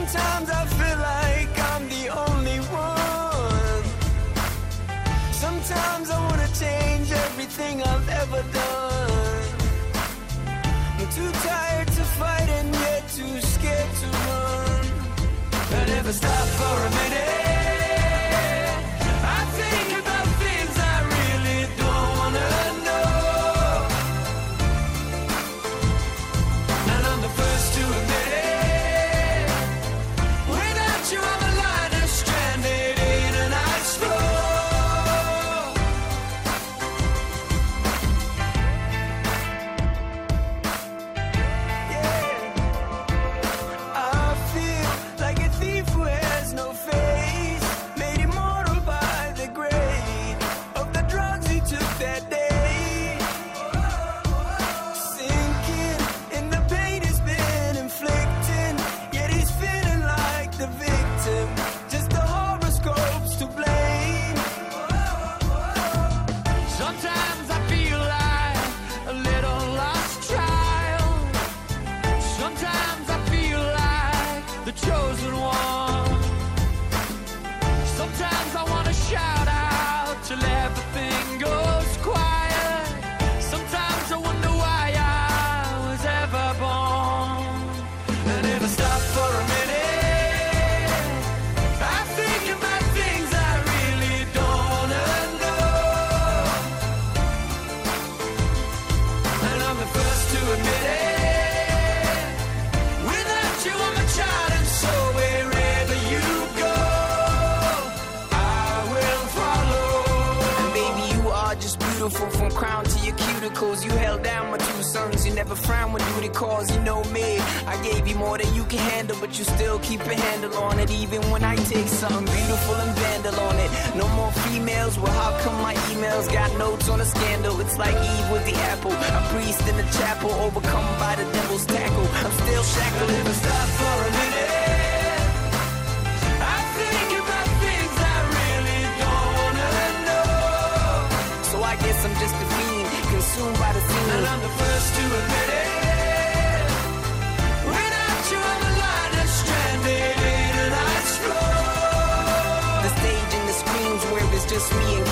Sometimes I feel like I'm the only one. Sometimes I wanna change everything I've ever done. I'm too tired to fight and yet too scared to run. I never stop for a minute. I think about things I really don't wanna know. And I'm the first to admit it. Without you I'm a liner stranded in an ice floe. From crown to your cuticles, you held down my two sons. You never frown when duty calls, you know me. I gave you more than you can handle, but you still keep a handle on it. Even when I take something beautiful and vandal on it. No more females, well how come my emails got notes on a scandal? It's like Eve with the apple, a priest in the chapel, overcome by the devil's tackle. I'm still shackled. Never stop for a minute. I think about things I really don't wanna know. So I guess I'm just a fiend, consumed by the scene. And I'm the first to admit it. Without you I'm a liner stranded in an ice floe. The stage and the screams where it's just me and